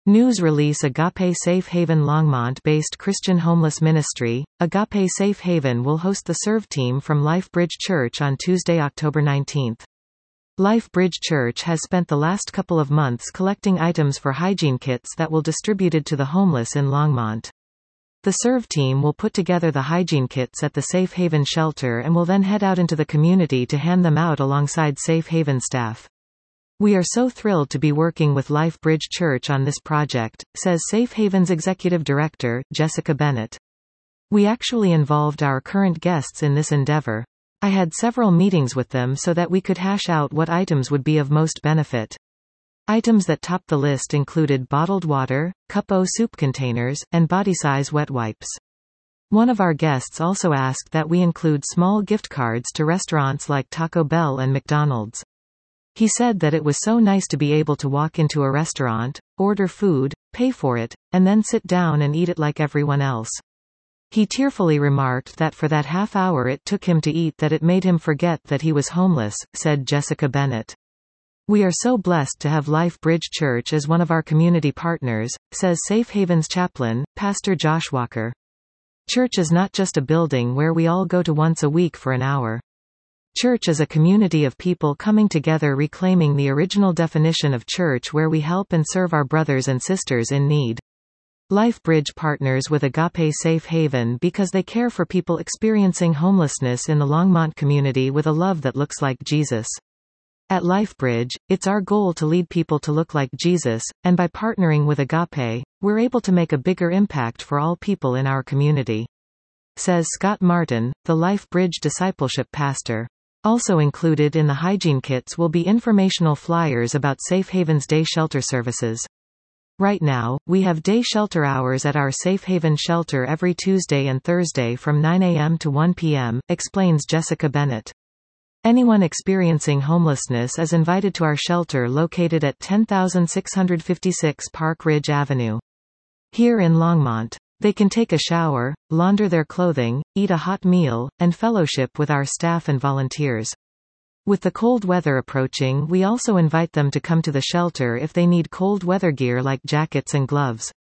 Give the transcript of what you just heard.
News release. Agape Safe Haven. Longmont-based Christian homeless ministry, Agape Safe Haven will host the Serve team from LifeBridge Church on Tuesday, October 19. LifeBridge Church has spent the last couple of months collecting items for hygiene kits that will distributed to the homeless in Longmont. The Serve team will put together the hygiene kits at the Safe Haven shelter and will then head out into the community to hand them out alongside Safe Haven staff. "We are so thrilled to be working with LifeBridge Church on this project," says Safe Haven's executive director, Jessica Bennett. "We actually involved our current guests in this endeavor. I had several meetings with them so that we could hash out what items would be of most benefit. Items that topped the list included bottled water, cup-o soup containers, and body-size wet wipes. One of our guests also asked that we include small gift cards to restaurants like Taco Bell and McDonald's. He said that it was so nice to be able to walk into a restaurant, order food, pay for it, and then sit down and eat it like everyone else. He tearfully remarked that for that half hour it took him to eat that it made him forget that he was homeless," said Jessica Bennett. "We are so blessed to have LifeBridge Church as one of our community partners," says Safe Haven's chaplain, Pastor Josh Walker. "Church is not just a building where we all go to once a week for an hour. Church is a community of people coming together reclaiming the original definition of church where we help and serve our brothers and sisters in need." LifeBridge partners with Agape Safe Haven because they care for people experiencing homelessness in the Longmont community with a love that looks like Jesus. At LifeBridge, it's our goal to lead people to look like Jesus, and by partnering with Agape, we're able to make a bigger impact for all people in our community, says Scott Martin, the LifeBridge discipleship pastor. Also included in the hygiene kits will be informational flyers about Safe Haven's day shelter services. "Right now, we have day shelter hours at our Safe Haven shelter every Tuesday and Thursday from 9 a.m. to 1 p.m., explains Jessica Bennett. Anyone experiencing homelessness is invited to our shelter located at 10656 Park Ridge Avenue. Here in Longmont. They can take a shower, launder their clothing, eat a hot meal, and fellowship with our staff and volunteers. With the cold weather approaching, we also invite them to come to the shelter if they need cold weather gear like jackets and gloves.